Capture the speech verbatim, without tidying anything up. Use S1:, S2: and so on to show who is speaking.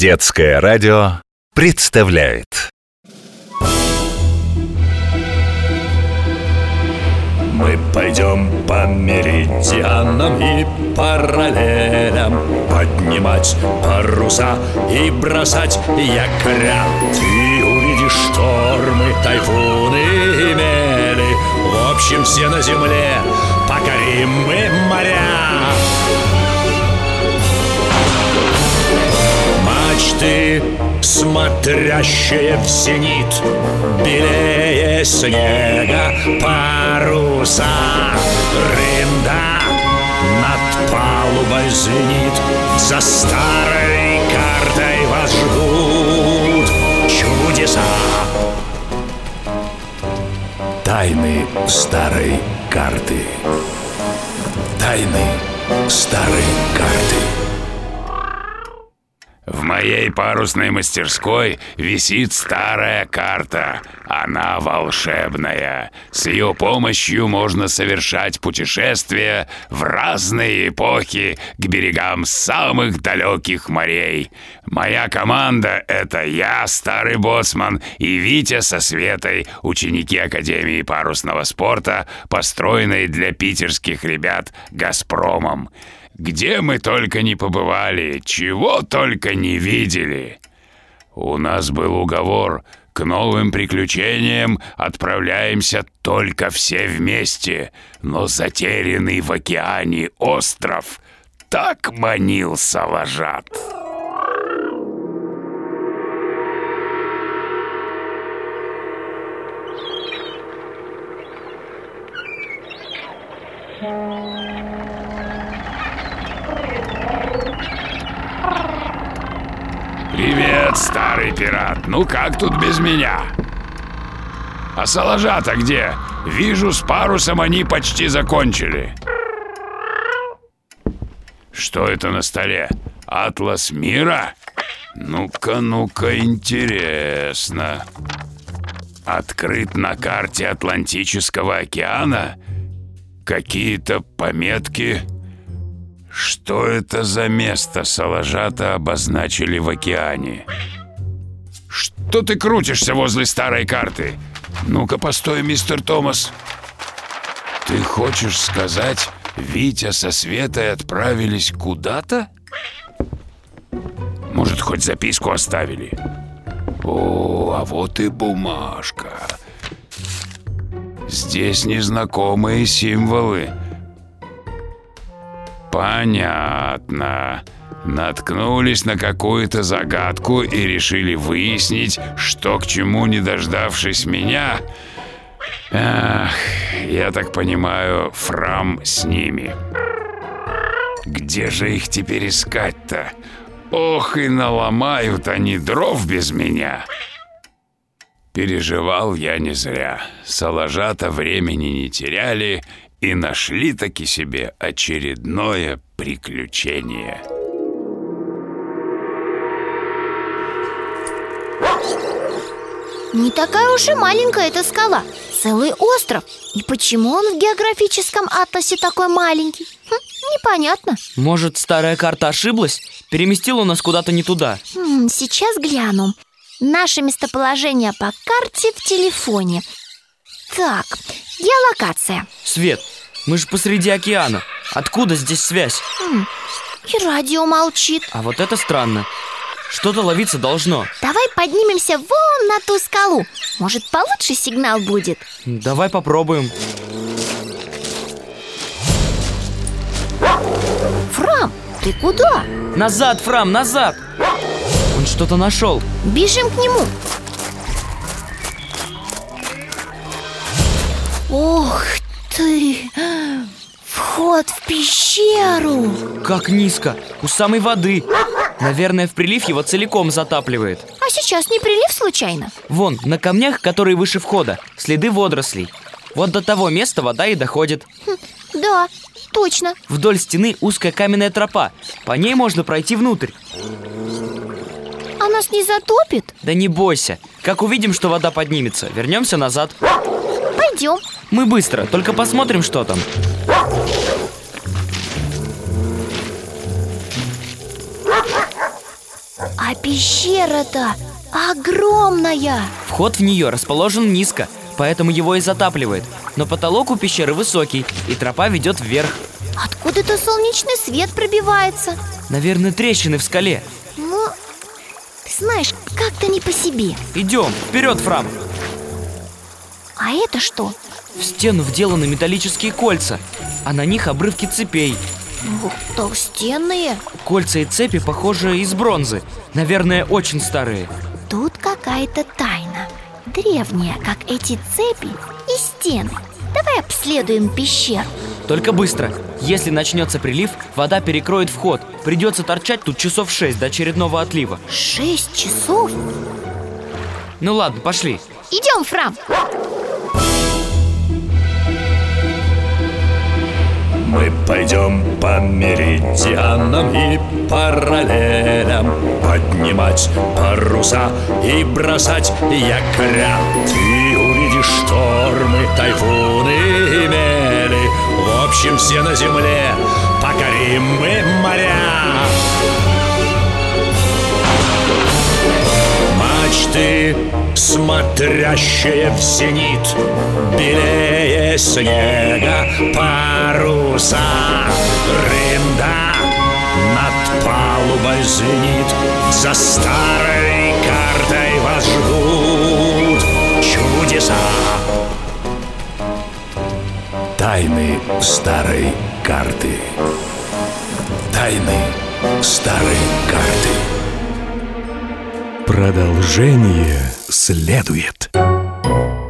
S1: Детское радио представляет.
S2: Мы пойдем по меридианам и параллелям, поднимать паруса и бросать якоря. Ты увидишь штормы, тайфуны и мели. В общем, все на земле покорим мы моря. Мачты, смотрящие в зенит, белее снега паруса. Рында над палубой звенит, за старой картой вас ждут чудеса. Тайны старой карты. Тайны старой карты. В моей парусной мастерской висит старая карта. Она волшебная. С ее помощью можно совершать путешествия в разные эпохи к берегам самых далеких морей. Моя команда — это я, старый боцман, и Витя со Светой, ученики Академии парусного спорта, построенной для питерских ребят «Газпромом». Где мы только не побывали, чего только не видели. У нас был уговор: к новым приключениям отправляемся только все вместе. Но затерянный в океане остров так манил Салажат. Привет, старый пират. Ну как тут без меня? А Салажат-то где? Вижу, с парусом они почти закончили. Что это на столе? Атлас мира? Ну-ка, ну-ка, интересно. Открыт на карте Атлантического океана? Какие-то пометки? Что это за место Салажата обозначили в океане? Что ты крутишься возле старой карты? Ну-ка, постой, мистер Томас. Ты хочешь сказать, Витя со Светой отправились куда-то? Может, хоть записку оставили? О, а вот и бумажка. Здесь незнакомые символы. Понятно. Наткнулись на какую-то загадку и решили выяснить, что к чему, не дождавшись меня. Ах, я так понимаю, Фрам с ними. Где же их теперь искать-то? Ох, и наломают они дров без меня. Переживал я не зря. Салажата времени не теряли и нашли-таки себе очередное приключение.
S3: Не такая уж и маленькая эта скала. Целый остров. И почему он в географическом атласе такой маленький? Хм, непонятно.
S4: Может, старая карта ошиблась? Переместила нас куда-то не туда.
S3: Хм, сейчас гляну. Наше местоположение по карте в телефоне. Так, геолокация.
S4: Свет, мы же посреди океана. Откуда здесь связь?
S3: Хм, и радио молчит.
S4: А вот это странно. Что-то ловиться должно.
S3: Давай поднимемся вон на ту скалу. Может, получше сигнал будет?
S4: Давай попробуем.
S3: Фрам, ты куда?
S4: Назад, Фрам, назад! Он что-то нашел.
S3: Бежим к нему. Ох ты! Вход в пещеру.
S4: Как низко, у самой воды. Наверное, в прилив его целиком затапливает.
S3: А сейчас не прилив случайно?
S4: Вон, на камнях, которые выше входа, следы водорослей. Вот до того места вода и доходит.
S3: Хм, да, точно.
S4: Вдоль стены узкая каменная тропа. По ней можно пройти внутрь.
S3: А нас не затопит?
S4: Да не бойся. Как увидим, что вода поднимется, вернемся назад.
S3: Пойдем.
S4: Мы быстро, только посмотрим, что там.
S3: А А пещера-то огромная!
S4: Вход в нее расположен низко, поэтому его и затапливает. Но потолок у пещеры высокий, и тропа ведет вверх.
S3: Откуда-то солнечный свет пробивается.
S4: Наверное, трещины в скале.
S3: Ну, ты знаешь, как-то не по себе.
S4: Идем, вперед, Фрам!
S3: А это что?
S4: В стену вделаны металлические кольца, а на них обрывки цепей.
S3: Ух, толстенные.
S4: Кольца и цепи, похожи, из бронзы. Наверное, очень старые.
S3: Тут какая-то тайна. Древняя, как эти цепи и стены. Давай обследуем пещеру.
S4: Только быстро. Если начнется прилив, вода перекроет вход. Придется торчать тут часов шесть до очередного отлива.
S3: Шесть часов?
S4: Ну ладно, пошли.
S3: Идем, Фрам.
S5: Мы пойдем по меридианам и параллелям, поднимать паруса и бросать якоря. Ты увидишь штормы, тайфуны и мели. В общем, все на земле покорим мы моря. Мачты, смотрящие в зенит, белее снега паруса. Рында над палубой звенит, за старой картой вас ждут чудеса. Тайны старой карты. Тайны старой карты. Продолжение следует.